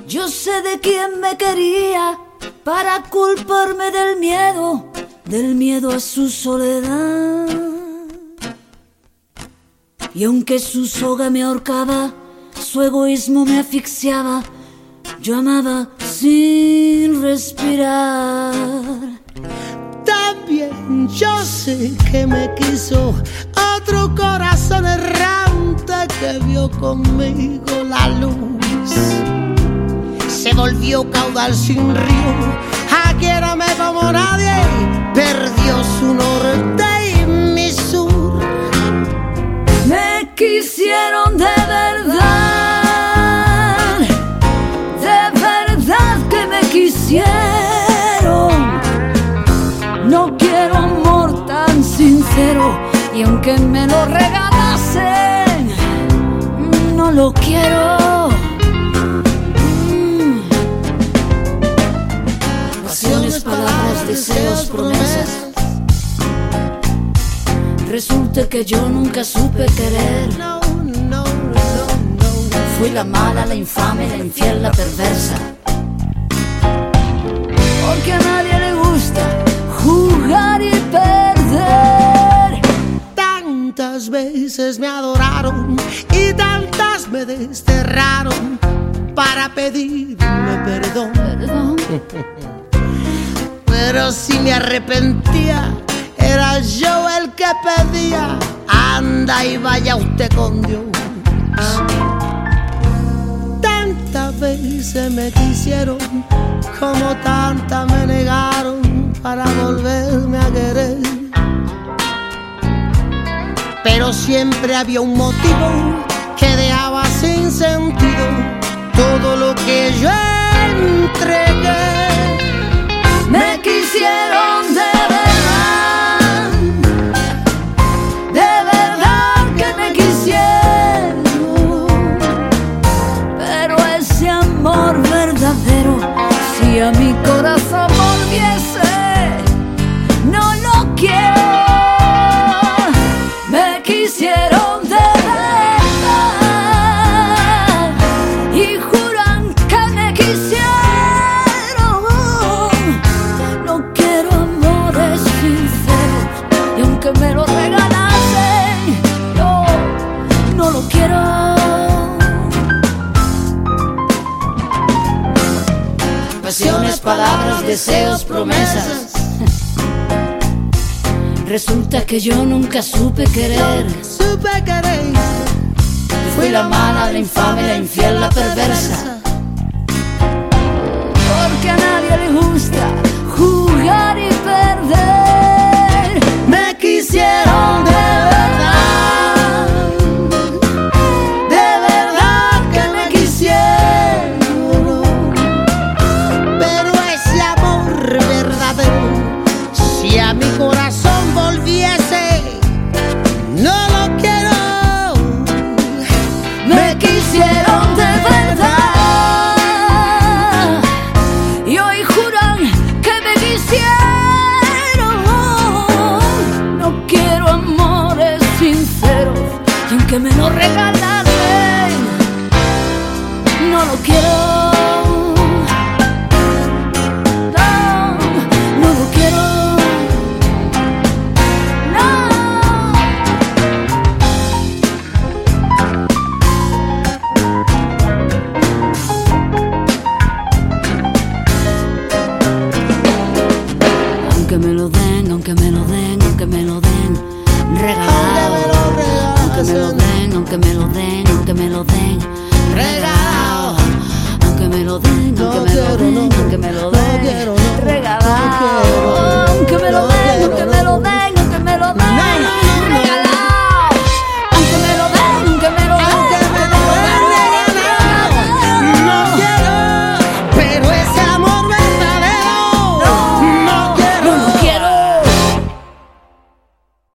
Yo sé de quién me quería para culparme del miedo a su soledad. Y aunque su soga me ahorcaba, su egoísmo me asfixiaba, yo amaba sin respirar. También yo sé que me quiso otro corazón errante que vio conmigo la luz. Se volvió caudal sin río, quiérame como nadie, perdió su norte y mi sur. Me quisieron de verdad que me quisieron. No quiero amor tan sincero, y aunque me lo regalasen, no lo quiero. Pasiones, palabras, deseos, promesas. Resulta que yo nunca supe querer. Fui la mala, la infame, la infiel, la perversa. Porque a nadie le gusta jugar y perder. Tantas veces me adoraron y tantas me desterraron para pedirme perdón. Pero si me arrepentía, era yo el que pedía: anda y vaya usted con Dios. Tantas veces me quisieron, como tantas me negaron para volverme a querer. Pero siempre había un motivo que dejaba sin sentido todo lo que yo entregué. Me quisieron de verdad que me quisieron. Pero ese amor verdadero, si a mi corazón volviese, no lo quiero. Me quisieron de verdad y juran que me quisieron. Que me lo regalasen, yo no lo quiero. Pasiones, palabras, deseos, promesas. Resulta que yo nunca supe querer. Fui la mala, la infame, la infiel, la perversa. Porque a nadie le gusta jugar y perder. Me quisieron de verdad que me quisieron. Pero ese amor verdadero, si a mi corazón volviese, no lo quiero. Me quisieron de verdad y hoy juran que me quisieron. Quiero amores sinceros, y aunque me lo regalasen, no lo quiero. No lo quiero. Aunque me lo den, aunque me lo den, aunque me lo den regalado, aunque me lo den